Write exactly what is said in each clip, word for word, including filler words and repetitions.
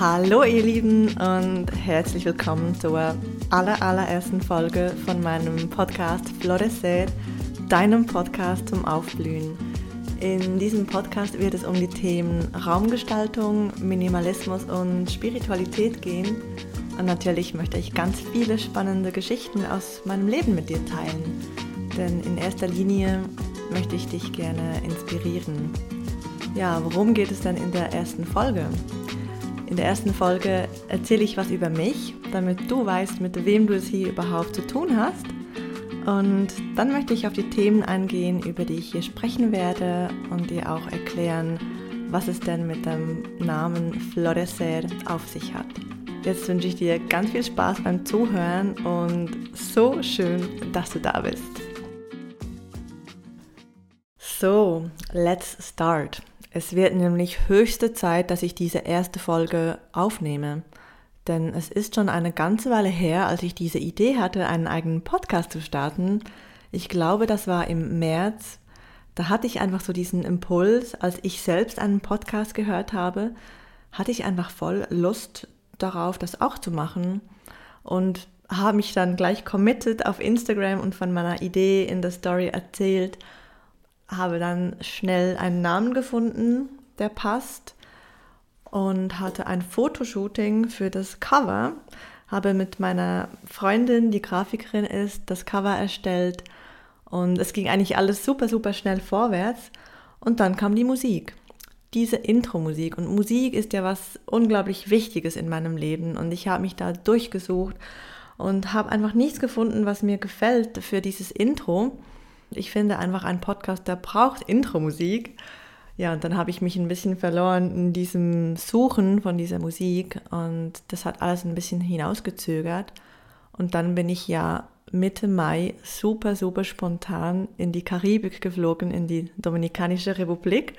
Hallo ihr Lieben und herzlich willkommen zur aller, allerersten Folge von meinem Podcast Florecer, deinem Podcast zum Aufblühen. In diesem Podcast wird es um die Themen Raumgestaltung, Minimalismus und Spiritualität gehen. Und natürlich möchte ich ganz viele spannende Geschichten aus meinem Leben mit dir teilen. Denn in erster Linie möchte ich dich gerne inspirieren. Ja, worum geht es denn in der ersten Folge? In der ersten Folge erzähle ich was über mich, damit du weißt, mit wem du es hier überhaupt zu tun hast. Und dann möchte ich auf die Themen eingehen, über die ich hier sprechen werde und dir auch erklären, was es denn mit dem Namen Florecer auf sich hat. Jetzt wünsche ich dir ganz viel Spaß beim Zuhören und so schön, dass du da bist. So, let's start. Es wird nämlich höchste Zeit, dass ich diese erste Folge aufnehme. Denn es ist schon eine ganze Weile her, als ich diese Idee hatte, einen eigenen Podcast zu starten. Ich glaube, das war im März. Da hatte ich einfach so diesen Impuls, als ich selbst einen Podcast gehört habe, hatte ich einfach voll Lust darauf, das auch zu machen. Und habe mich dann gleich committed auf Instagram und von meiner Idee in der Story erzählt. Habe dann schnell einen Namen gefunden, der passt und hatte ein Fotoshooting für das Cover, habe mit meiner Freundin, die Grafikerin ist, das Cover erstellt und es ging eigentlich alles super, super schnell vorwärts und dann kam die Musik, diese Intro-Musik und Musik ist ja was unglaublich Wichtiges in meinem Leben und ich habe mich da durchgesucht und habe einfach nichts gefunden, was mir gefällt für dieses Intro. Ich finde einfach, ein Podcast, der braucht Intro-Musik. Ja, und dann habe ich mich ein bisschen verloren in diesem Suchen von dieser Musik und das hat alles ein bisschen hinausgezögert. Und dann bin ich ja Mitte Mai super, super spontan in die Karibik geflogen, in die Dominikanische Republik.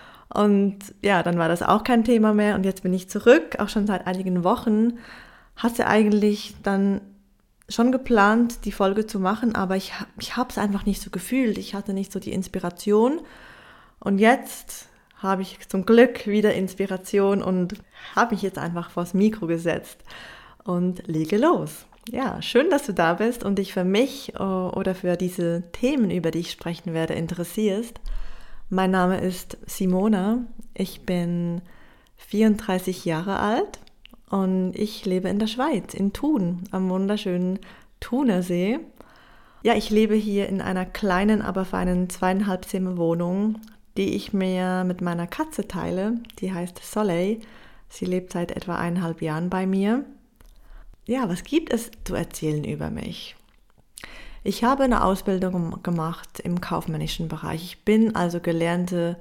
Und ja, dann war das auch kein Thema mehr und jetzt bin ich zurück, auch schon seit einigen Wochen. Hatte eigentlich dann schon geplant, die Folge zu machen, aber ich, ich habe es einfach nicht so gefühlt. Ich hatte nicht so die Inspiration. Und jetzt habe ich zum Glück wieder Inspiration und habe mich jetzt einfach vors Mikro gesetzt und lege los. Ja, schön, dass du da bist und dich für mich oder für diese Themen, über die ich sprechen werde, interessierst. Mein Name ist Simona. Ich bin vierunddreißig Jahre alt. Und ich lebe in der Schweiz, in Thun, am wunderschönen Thunersee. Ja, ich lebe hier in einer kleinen, aber feinen zweieinhalb Zimmer Wohnung, die ich mir mit meiner Katze teile. Die heißt Soleil. Sie lebt seit etwa eineinhalb Jahren bei mir. Ja, was gibt es zu erzählen über mich? Ich habe eine Ausbildung gemacht im kaufmännischen Bereich. Ich bin also gelernte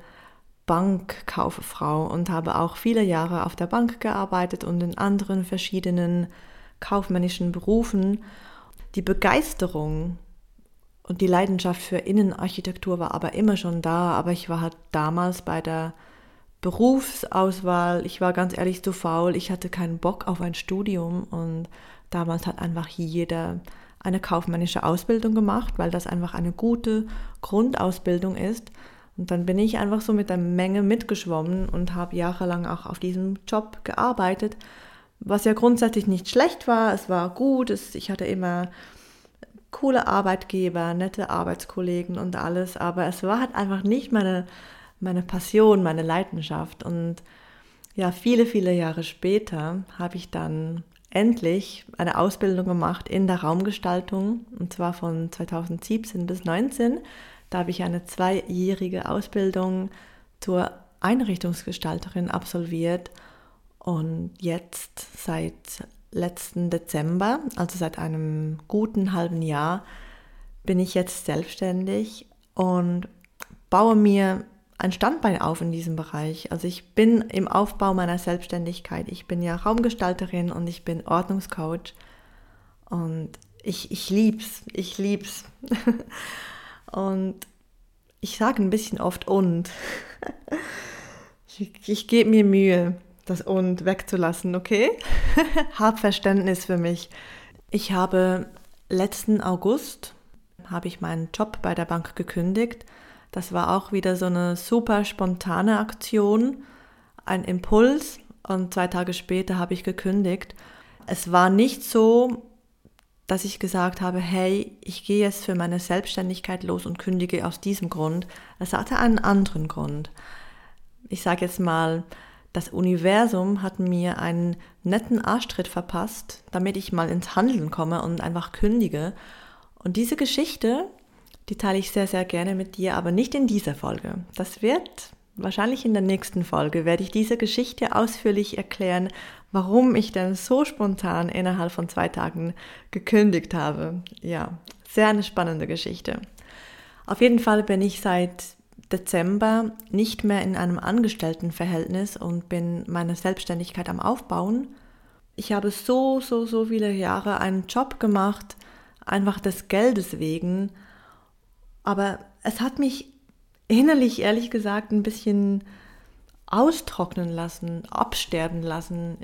Bankkauffrau und habe auch viele Jahre auf der Bank gearbeitet und in anderen verschiedenen kaufmännischen Berufen. Die Begeisterung und die Leidenschaft für Innenarchitektur war aber immer schon da, aber ich war halt damals bei der Berufsauswahl, ich war ganz ehrlich zu faul, ich hatte keinen Bock auf ein Studium und damals hat einfach jeder eine kaufmännische Ausbildung gemacht, weil das einfach eine gute Grundausbildung ist. Und dann bin ich einfach so mit der Menge mitgeschwommen und habe jahrelang auch auf diesem Job gearbeitet, was ja grundsätzlich nicht schlecht war. Es war gut, es, ich hatte immer coole Arbeitgeber, nette Arbeitskollegen und alles, aber es war halt einfach nicht meine, meine Passion, meine Leidenschaft. Und ja, viele, viele Jahre später habe ich dann endlich eine Ausbildung gemacht in der Raumgestaltung, und zwar von zweitausendsiebzehn bis neunzehn. Da habe ich eine zweijährige Ausbildung zur Einrichtungsgestalterin absolviert und jetzt seit letzten Dezember, also seit einem guten halben Jahr, bin ich jetzt selbstständig und baue mir ein Standbein auf in diesem Bereich. Also ich bin im Aufbau meiner Selbstständigkeit. Ich bin ja Raumgestalterin und ich bin Ordnungscoach und ich, ich lieb's, ich lieb's. Und ich sage ein bisschen oft und. Ich, ich gebe mir Mühe, das und wegzulassen, okay? Hab Verständnis für mich. Ich habe letzten August, habe ich meinen Job bei der Bank gekündigt. Das war auch wieder so eine super spontane Aktion, ein Impuls und zwei Tage später habe ich gekündigt. Es war nicht so, dass ich gesagt habe, hey, ich gehe jetzt für meine Selbstständigkeit los und kündige aus diesem Grund. Es hatte einen anderen Grund. Ich sage jetzt mal, das Universum hat mir einen netten Arschtritt verpasst, damit ich mal ins Handeln komme und einfach kündige. Und diese Geschichte, die teile ich sehr, sehr gerne mit dir, aber nicht in dieser Folge. Das wird wahrscheinlich in der nächsten Folge, werde ich diese Geschichte ausführlich erklären, warum ich denn so spontan innerhalb von zwei Tagen gekündigt habe. Ja, sehr eine spannende Geschichte. Auf jeden Fall bin ich seit Dezember nicht mehr in einem Angestelltenverhältnis und bin meine Selbstständigkeit am Aufbauen. Ich habe so, so, so viele Jahre einen Job gemacht, einfach des Geldes wegen, aber es hat mich innerlich, ehrlich gesagt, ein bisschen austrocknen lassen, absterben lassen.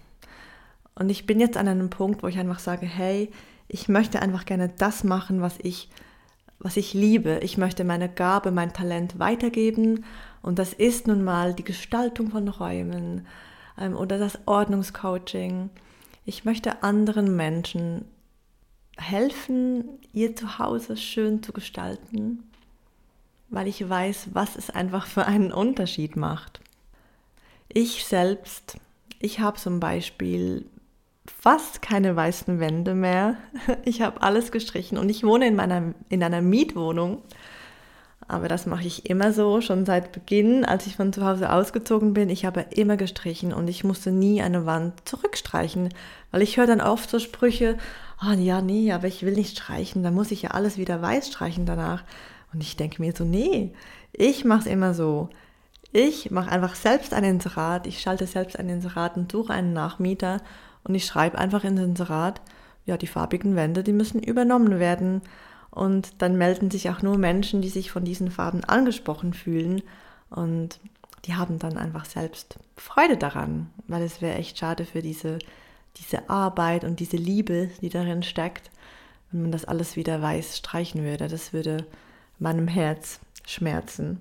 Und ich bin jetzt an einem Punkt, wo ich einfach sage, hey, ich möchte einfach gerne das machen, was ich, was ich liebe. Ich möchte meine Gabe, mein Talent weitergeben. Und das ist nun mal die Gestaltung von Räumen ähm, oder das Ordnungscoaching. Ich möchte anderen Menschen helfen, ihr Zuhause schön zu gestalten, weil ich weiß, was es einfach für einen Unterschied macht. Ich selbst, ich habe zum Beispiel fast keine weißen Wände mehr. Ich habe alles gestrichen und ich wohne in meiner, in einer Mietwohnung. Aber das mache ich immer so, schon seit Beginn, als ich von zu Hause ausgezogen bin. Ich habe immer gestrichen und ich musste nie eine Wand zurückstreichen, weil ich höre dann oft so Sprüche, oh ja, nee, aber ich will nicht streichen, dann muss ich ja alles wieder weiß streichen danach. Und ich denke mir so, nee, ich mache es immer so. Ich mache einfach selbst ein Inserat, ich schalte selbst ein Inserat und suche einen Nachmieter und ich schreibe einfach ins Inserat, ja, die farbigen Wände, die müssen übernommen werden. Und dann melden sich auch nur Menschen, die sich von diesen Farben angesprochen fühlen und die haben dann einfach selbst Freude daran, weil es wäre echt schade für diese, diese Arbeit und diese Liebe, die darin steckt, wenn man das alles wieder weiß streichen würde. Das würde meinem Herz schmerzen.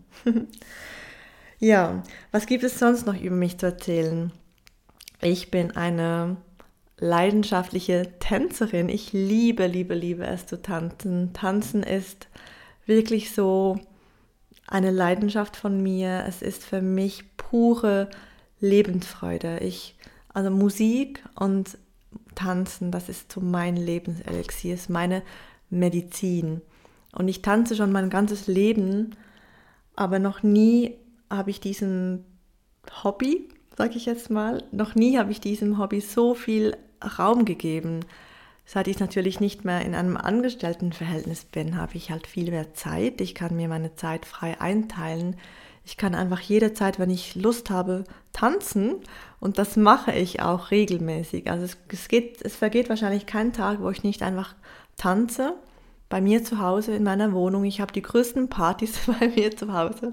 Ja, was gibt es sonst noch über mich zu erzählen? Ich bin eine leidenschaftliche Tänzerin. Ich liebe, liebe, liebe es zu tanzen. Tanzen ist wirklich so eine Leidenschaft von mir. Es ist für mich pure Lebensfreude. Ich, also Musik und Tanzen, das ist so mein Lebenselixier, ist meine Medizin. Und ich tanze schon mein ganzes Leben, aber noch nie habe ich diesem Hobby, sage ich jetzt mal, noch nie habe ich diesem Hobby so viel Raum gegeben. Seit ich natürlich nicht mehr in einem Angestelltenverhältnis bin, habe ich halt viel mehr Zeit. Ich kann mir meine Zeit frei einteilen. Ich kann einfach jederzeit, wenn ich Lust habe, tanzen und das mache ich auch regelmäßig. Also es, es, geht, es vergeht wahrscheinlich kein Tag, wo ich nicht einfach tanze. Bei mir zu Hause in meiner Wohnung. Ich habe die größten Partys bei mir zu Hause.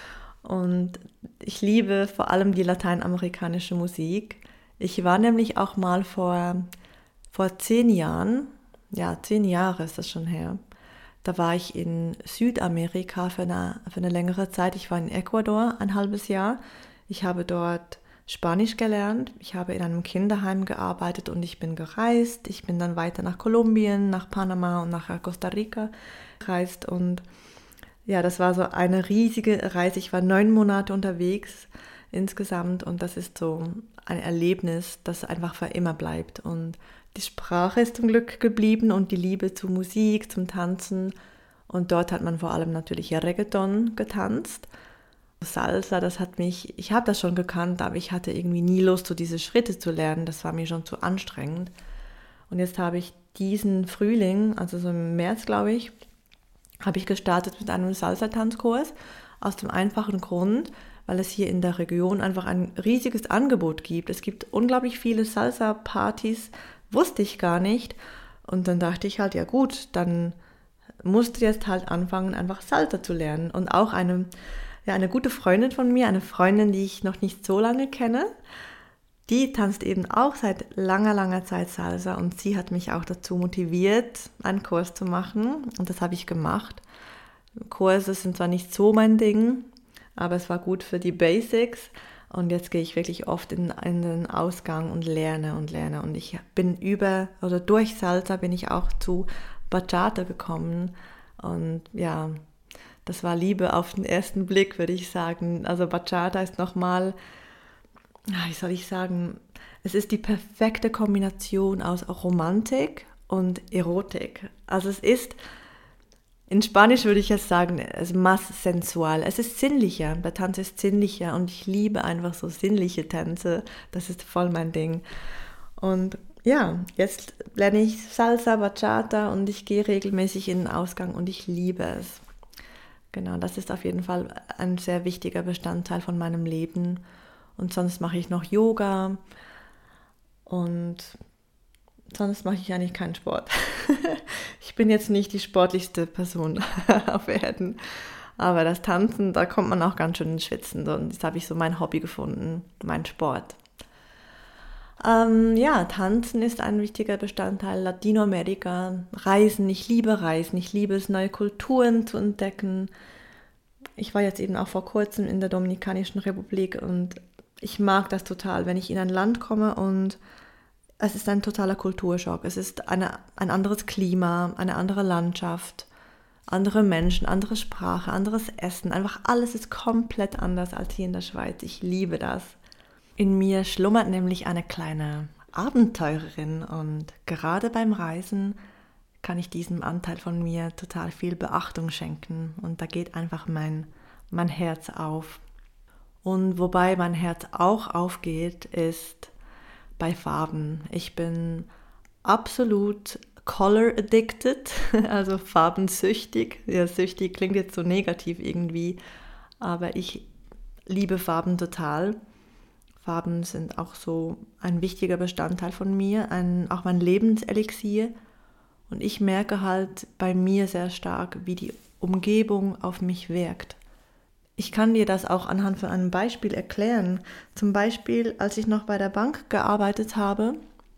Und ich liebe vor allem die lateinamerikanische Musik. Ich war nämlich auch mal vor, vor zehn Jahren, ja, zehn Jahre ist das schon her, da war ich in Südamerika für eine, für eine längere Zeit. Ich war in Ecuador ein halbes Jahr. Ich habe dort Spanisch gelernt. Ich habe in einem Kinderheim gearbeitet und ich bin gereist. Ich bin dann weiter nach Kolumbien, nach Panama und nach Costa Rica gereist und ja, das war so eine riesige Reise. Ich war neun Monate unterwegs insgesamt und das ist so ein Erlebnis, das einfach für immer bleibt. Und die Sprache ist zum Glück geblieben und die Liebe zur Musik, zum Tanzen. Und dort hat man vor allem natürlich Reggaeton getanzt. Salsa, das hat mich, ich habe das schon gekannt, aber ich hatte irgendwie nie Lust, so diese Schritte zu lernen. Das war mir schon zu anstrengend. Und jetzt habe ich diesen Frühling, also so im März, glaube ich, habe ich gestartet mit einem Salsa-Tanzkurs aus dem einfachen Grund, weil es hier in der Region einfach ein riesiges Angebot gibt. Es gibt unglaublich viele Salsa-Partys, wusste ich gar nicht. Und dann dachte ich halt, ja gut, dann musste ich jetzt halt anfangen, einfach Salsa zu lernen. Und auch eine, ja, eine gute Freundin von mir, eine Freundin, die ich noch nicht so lange kenne, die tanzt eben auch seit langer, langer Zeit Salsa und sie hat mich auch dazu motiviert, einen Kurs zu machen und das habe ich gemacht. Kurse sind zwar nicht so mein Ding, aber es war gut für die Basics Und jetzt gehe ich wirklich oft in, in den Ausgang und lerne und lerne. Und ich bin über, oder durch Salsa bin ich auch zu Bachata gekommen. Und ja, das war Liebe auf den ersten Blick, würde ich sagen. Also Bachata ist nochmal, wie soll ich sagen, es ist die perfekte Kombination aus Romantik und Erotik. Also es ist, in Spanisch würde ich jetzt sagen, es ist más sensual. Es ist sinnlicher, der Tanz ist sinnlicher und ich liebe einfach so sinnliche Tänze. Das ist voll mein Ding. Und ja, jetzt lerne ich Salsa, Bachata und ich gehe regelmäßig in den Ausgang und ich liebe es. Genau, das ist auf jeden Fall ein sehr wichtiger Bestandteil von meinem Leben. Und sonst mache ich noch Yoga und sonst mache ich eigentlich keinen Sport. Ich bin jetzt nicht die sportlichste Person auf Erden, aber das Tanzen, da kommt man auch ganz schön ins Schwitzen. Und jetzt habe ich so mein Hobby gefunden, mein Sport. Ähm, ja, Tanzen ist ein wichtiger Bestandteil Latinoamerika. Reisen, ich liebe Reisen, ich liebe es, neue Kulturen zu entdecken. Ich war jetzt eben auch vor kurzem in der Dominikanischen Republik und ich mag das total, wenn ich in ein Land komme und es ist ein totaler Kulturschock. Es ist eine, ein anderes Klima, eine andere Landschaft, andere Menschen, andere Sprache, anderes Essen. Einfach alles ist komplett anders als hier in der Schweiz. Ich liebe das. In mir schlummert nämlich eine kleine Abenteurerin und gerade beim Reisen kann ich diesem Anteil von mir total viel Beachtung schenken und da geht einfach mein, mein Herz auf. Und wobei mein Herz auch aufgeht, ist bei Farben. Ich bin absolut color addicted, also farbensüchtig. Ja, süchtig klingt jetzt so negativ irgendwie, aber ich liebe Farben total. Farben sind auch so ein wichtiger Bestandteil von mir, ein, auch mein Lebenselixier. Und ich merke halt bei mir sehr stark, wie die Umgebung auf mich wirkt. Ich kann dir das auch anhand von einem Beispiel erklären. Zum Beispiel, als ich noch bei der Bank gearbeitet habe,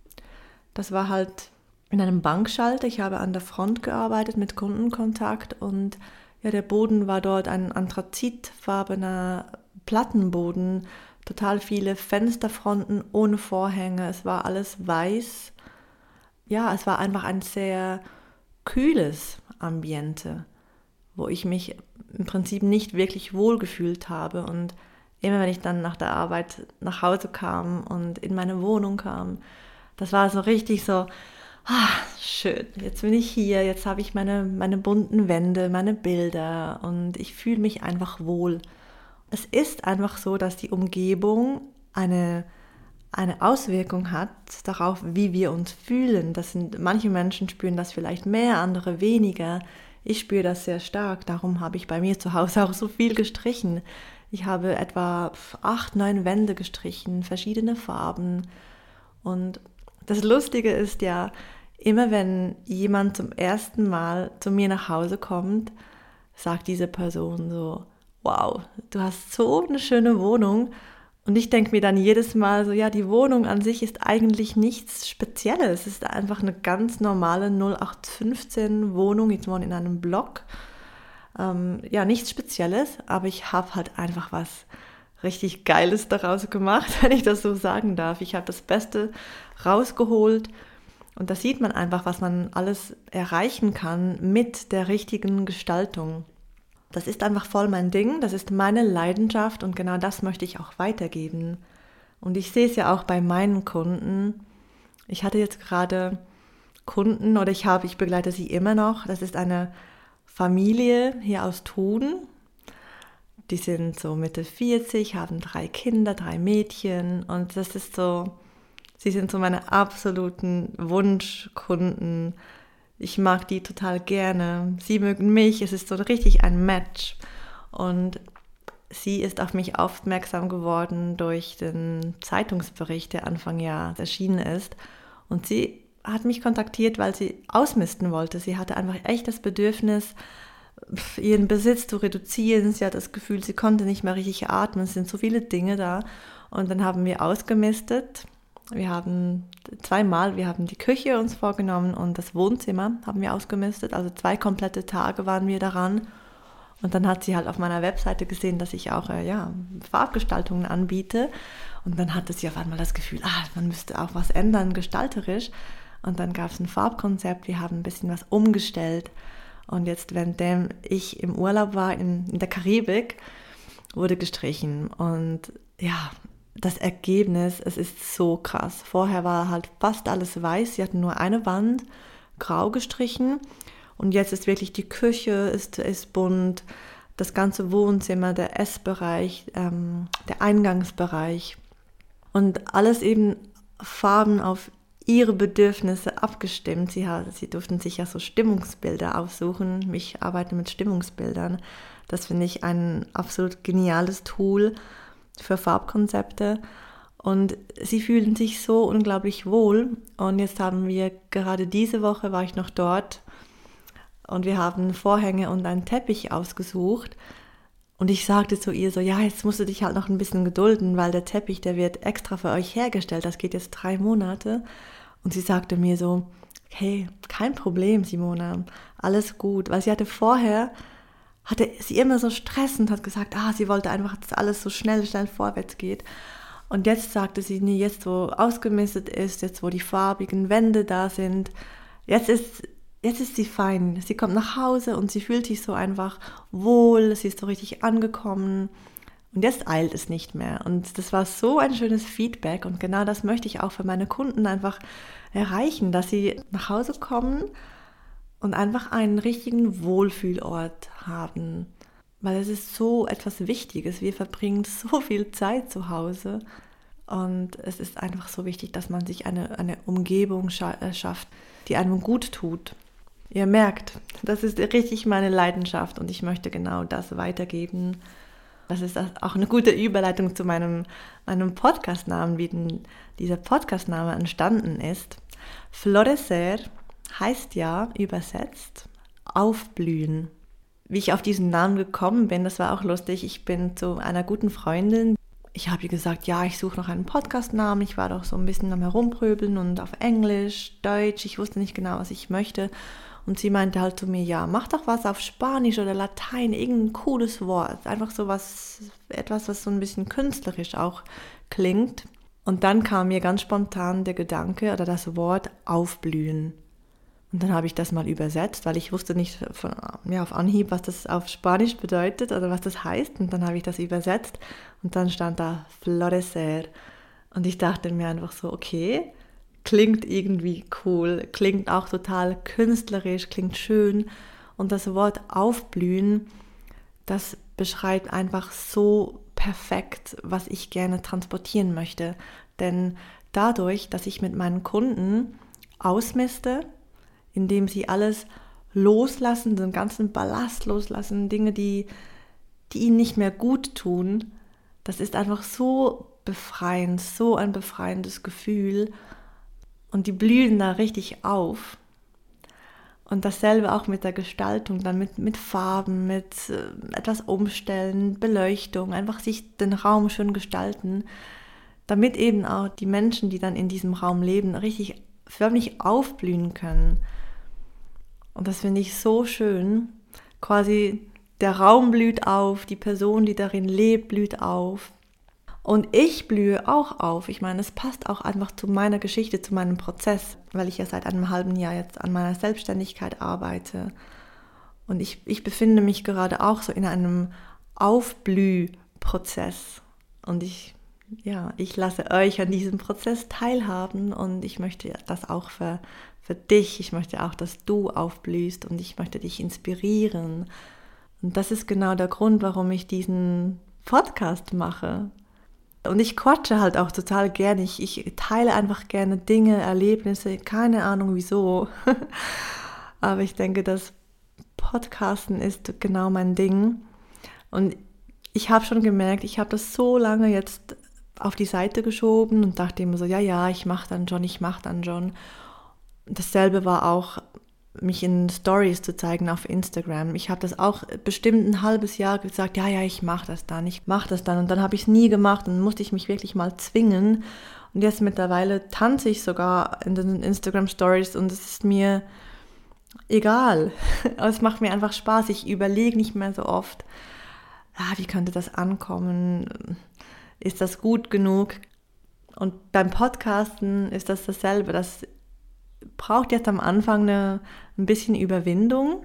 das war halt in einem Bankschalter. Ich habe an der Front gearbeitet mit Kundenkontakt und ja, der Boden war dort ein anthrazitfarbener Plattenboden, total viele Fensterfronten ohne Vorhänge. Es war alles weiß. Ja, es war einfach ein sehr kühles Ambiente, wo ich mich im Prinzip nicht wirklich wohlgefühlt habe. Und immer wenn ich dann nach der Arbeit nach Hause kam und in meine Wohnung kam, das war so richtig so, ah, schön, jetzt bin ich hier, jetzt habe ich meine, meine bunten Wände, meine Bilder und ich fühle mich einfach wohl. Es ist einfach so, dass die Umgebung eine, eine Auswirkung hat darauf, wie wir uns fühlen. Das sind, manche Menschen spüren das vielleicht mehr, andere weniger. Ich spüre das sehr stark, darum habe ich bei mir zu Hause auch so viel gestrichen. Ich habe etwa acht, neun Wände gestrichen, verschiedene Farben. Und das Lustige ist ja, immer wenn jemand zum ersten Mal zu mir nach Hause kommt, sagt diese Person so, wow, du hast so eine schöne Wohnung. Und ich denke mir dann jedes Mal so, ja, die Wohnung an sich ist eigentlich nichts Spezielles. Es ist einfach eine ganz normale null acht fünfzehn Wohnung. Ich wohne in einem Block. Ähm, ja, nichts Spezielles, aber ich habe halt einfach was richtig Geiles daraus gemacht, wenn ich das so sagen darf. Ich habe das Beste rausgeholt und da sieht man einfach, was man alles erreichen kann mit der richtigen Gestaltung. Das ist einfach voll mein Ding, das ist meine Leidenschaft und genau das möchte ich auch weitergeben. Und ich sehe es ja auch bei meinen Kunden. Ich hatte jetzt gerade Kunden oder ich habe, ich begleite sie immer noch. Das ist eine Familie hier aus Thun. Die sind so Mitte vierzig, haben drei Kinder, drei Mädchen und das ist so, sie sind so meine absoluten Wunschkunden. Ich mag die total gerne. Sie mögen mich. Es ist so richtig ein Match. Und sie ist auf mich aufmerksam geworden durch den Zeitungsbericht, der Anfang Jahr erschienen ist. Und sie hat mich kontaktiert, weil sie ausmisten wollte. Sie hatte einfach echt das Bedürfnis, ihren Besitz zu reduzieren. Sie hat das Gefühl, sie konnte nicht mehr richtig atmen. Es sind so viele Dinge da. Und dann haben wir ausgemistet. Wir haben zweimal, wir haben die Küche uns vorgenommen und das Wohnzimmer haben wir ausgemistet. Also zwei komplette Tage waren wir daran. Und dann hat sie halt auf meiner Webseite gesehen, dass ich auch äh, ja, Farbgestaltungen anbiete. Und dann hatte sie auf einmal das Gefühl, ah, man müsste auch was ändern, gestalterisch. Und dann gab es ein Farbkonzept, wir haben ein bisschen was umgestellt. Und jetzt, währenddem ich im Urlaub war in, in der Karibik, wurde gestrichen. Und ja, das Ergebnis, es ist so krass. Vorher war halt fast alles weiß, sie hatten nur eine Wand, grau gestrichen. Und jetzt ist wirklich die Küche ist, ist bunt, das ganze Wohnzimmer, der Essbereich, ähm, der Eingangsbereich. Und alles eben Farben auf ihre Bedürfnisse abgestimmt. Sie, sie durften sich ja so Stimmungsbilder aussuchen. Ich arbeite mit Stimmungsbildern. Das finde ich ein absolut geniales Tool für Farbkonzepte. Und sie fühlen sich so unglaublich wohl. Und jetzt haben wir, gerade diese Woche war ich noch dort, und wir haben Vorhänge und einen Teppich ausgesucht. Und ich sagte zu ihr so, ja, jetzt musst du dich halt noch ein bisschen gedulden, weil der Teppich, der wird extra für euch hergestellt. Das geht jetzt drei Monate. Und sie sagte mir so, hey, kein Problem, Simona, alles gut. Weil sie hatte vorher, hatte sie immer so Stress und hat gesagt, ah, sie wollte einfach, dass alles so schnell, schnell vorwärts geht. Und jetzt sagte sie, nee, jetzt wo ausgemistet ist, jetzt wo die farbigen Wände da sind, jetzt ist... Jetzt ist sie fein. Sie kommt nach Hause und sie fühlt sich so einfach wohl. Sie ist so richtig angekommen. Und jetzt eilt es nicht mehr. Und das war so ein schönes Feedback. Und genau das möchte ich auch für meine Kunden einfach erreichen, dass sie nach Hause kommen und einfach einen richtigen Wohlfühlort haben. Weil es ist so etwas Wichtiges. Wir verbringen so viel Zeit zu Hause. Und es ist einfach so wichtig, dass man sich eine, eine Umgebung scha- schafft, die einem gut tut. Ihr merkt, das ist richtig meine Leidenschaft und ich möchte genau das weitergeben. Das ist auch eine gute Überleitung zu meinem, meinem Podcastnamen, wie denn dieser Podcastname entstanden ist. Florecer heißt ja übersetzt aufblühen. Wie ich auf diesen Namen gekommen bin, das war auch lustig. Ich bin zu einer guten Freundin. Ich habe ihr gesagt, ja, ich suche noch einen Podcastnamen. Ich war doch so ein bisschen am Herumpröbeln und auf Englisch, Deutsch. Ich wusste nicht genau, was ich möchte. Und sie meinte halt zu mir, ja, mach doch was auf Spanisch oder Latein, irgendein cooles Wort. Einfach so was, etwas, was so ein bisschen künstlerisch auch klingt. Und dann kam mir ganz spontan der Gedanke oder das Wort aufblühen. Und dann habe ich das mal übersetzt, weil ich wusste nicht von, ja, auf Anhieb, was das auf Spanisch bedeutet oder was das heißt. Und dann habe ich das übersetzt und dann stand da Florecer. Und ich dachte mir einfach so, okay, klingt irgendwie cool, klingt auch total künstlerisch, klingt schön. Und das Wort aufblühen, das beschreibt einfach so perfekt, was ich gerne transportieren möchte. Denn dadurch, dass ich mit meinen Kunden ausmiste, indem sie alles loslassen, den ganzen Ballast loslassen, Dinge, die, die ihnen nicht mehr gut tun, das ist einfach so befreiend, so ein befreiendes Gefühl. Und die blühen da richtig auf. Und dasselbe auch mit der Gestaltung, dann mit, mit Farben, mit äh, etwas umstellen, Beleuchtung, einfach sich den Raum schön gestalten, damit eben auch die Menschen, die dann in diesem Raum leben, richtig förmlich aufblühen können. Und das finde ich so schön. Quasi der Raum blüht auf, die Person, die darin lebt, blüht auf. Und ich blühe auch auf. Ich meine, es passt auch einfach zu meiner Geschichte, zu meinem Prozess, weil ich ja seit einem halben Jahr jetzt an meiner Selbstständigkeit arbeite. Und ich, ich befinde mich gerade auch so in einem Aufblühprozess. Und ich, ja, ich lasse euch an diesem Prozess teilhaben und ich möchte das auch für, für dich. Ich möchte auch, dass du aufblühst und ich möchte dich inspirieren. Und das ist genau der Grund, warum ich diesen Podcast mache. Und ich quatsche halt auch total gerne. Ich, ich teile einfach gerne Dinge, Erlebnisse, keine Ahnung wieso. Aber ich denke, das Podcasten ist genau mein Ding. Und ich habe schon gemerkt, ich habe das so lange jetzt auf die Seite geschoben und dachte immer so, ja, ja, ich mache dann schon, ich mache dann schon. Dasselbe war auch, mich in Stories zu zeigen auf Instagram. Ich habe das auch bestimmt ein halbes Jahr gesagt, ja, ja, ich mache das dann, ich mache das dann. Und dann habe ich es nie gemacht und musste ich mich wirklich mal zwingen. Und jetzt mittlerweile tanze ich sogar in den Instagram Stories und es ist mir, egal. Es macht mir einfach Spaß. Ich überlege nicht mehr so oft, ah, wie könnte das ankommen? Ist das gut genug? Und beim Podcasten ist das dasselbe. Das braucht jetzt am Anfang eine, ein bisschen Überwindung,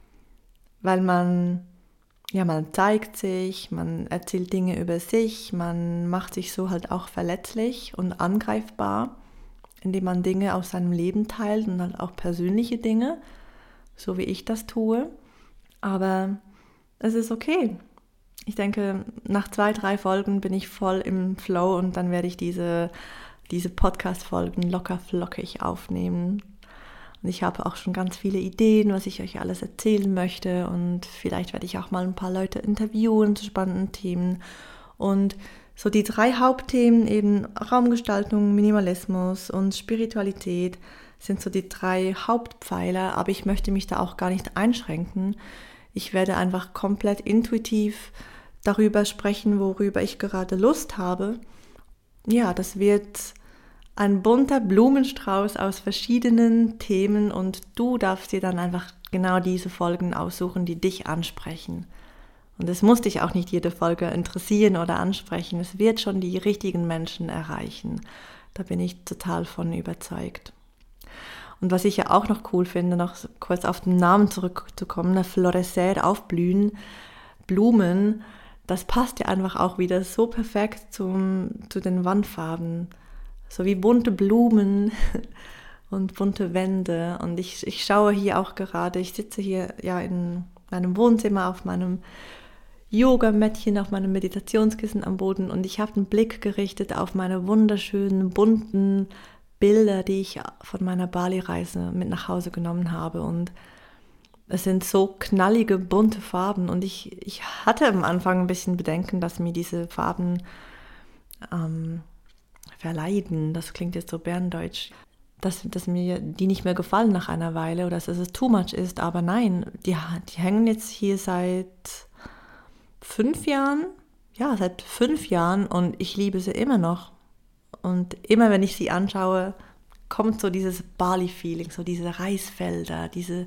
weil man, ja, man zeigt sich, man erzählt Dinge über sich, man macht sich so halt auch verletzlich und angreifbar, indem man Dinge aus seinem Leben teilt und halt auch persönliche Dinge, so wie ich das tue. Aber es ist okay. Ich denke, nach zwei, drei Folgen bin ich voll im Flow und dann werde ich diese, diese Podcast-Folgen locker flockig aufnehmen. Und ich habe auch schon ganz viele Ideen, was ich euch alles erzählen möchte, und vielleicht werde ich auch mal ein paar Leute interviewen zu spannenden Themen. Und so die drei Hauptthemen, eben Raumgestaltung, Minimalismus und Spiritualität, sind so die drei Hauptpfeiler, aber ich möchte mich da auch gar nicht einschränken. Ich werde einfach komplett intuitiv darüber sprechen, worüber ich gerade Lust habe. Ja, das wird ein bunter Blumenstrauß aus verschiedenen Themen und du darfst dir dann einfach genau diese Folgen aussuchen, die dich ansprechen. Und es muss dich auch nicht jede Folge interessieren oder ansprechen. Es wird schon die richtigen Menschen erreichen. Da bin ich total von überzeugt. Und was ich ja auch noch cool finde, noch kurz auf den Namen zurückzukommen, eine Florecer, aufblühen, Blumen, das passt ja einfach auch wieder so perfekt zum, zu den Wandfarben. So wie bunte Blumen und bunte Wände. Und ich, ich schaue hier auch gerade, ich sitze hier ja in meinem Wohnzimmer auf meinem Yoga-Mättchen, auf meinem Meditationskissen am Boden, und ich habe einen Blick gerichtet auf meine wunderschönen, bunten Bilder, die ich von meiner Bali-Reise mit nach Hause genommen habe. Und es sind so knallige, bunte Farben. Und ich, ich hatte am Anfang ein bisschen Bedenken, dass mir diese Farben ähm, verleiden. Das klingt jetzt so berndeutsch. Dass, dass mir die nicht mehr gefallen nach einer Weile oder dass es too much ist. Aber nein, die, die hängen jetzt hier seit fünf Jahren. Ja, seit fünf Jahren und ich liebe sie immer noch. Und immer wenn ich sie anschaue, kommt so dieses Bali-Feeling, so diese Reisfelder, diese,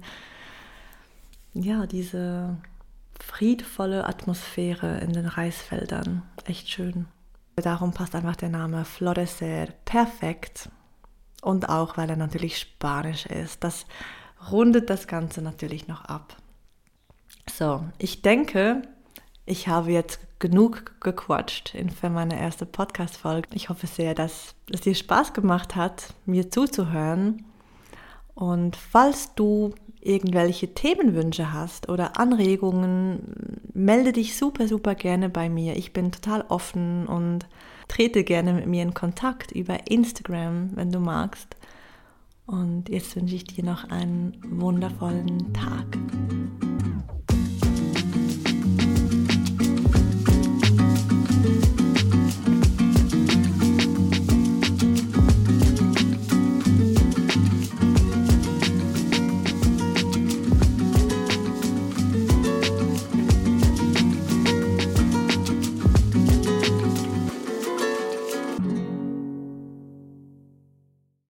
ja, diese friedvolle Atmosphäre in den Reisfeldern. Echt schön. Darum passt einfach der Name Florecer perfekt. Und auch, weil er natürlich Spanisch ist. Das rundet das Ganze natürlich noch ab. So, ich denke, ich habe jetzt genug gequatscht für meine erste Podcast-Folge. Ich hoffe sehr, dass es dir Spaß gemacht hat, mir zuzuhören. Und falls du irgendwelche Themenwünsche hast oder Anregungen, melde dich super, super gerne bei mir. Ich bin total offen und trete gerne mit mir in Kontakt über Instagram, wenn du magst. Und jetzt wünsche ich dir noch einen wundervollen Tag.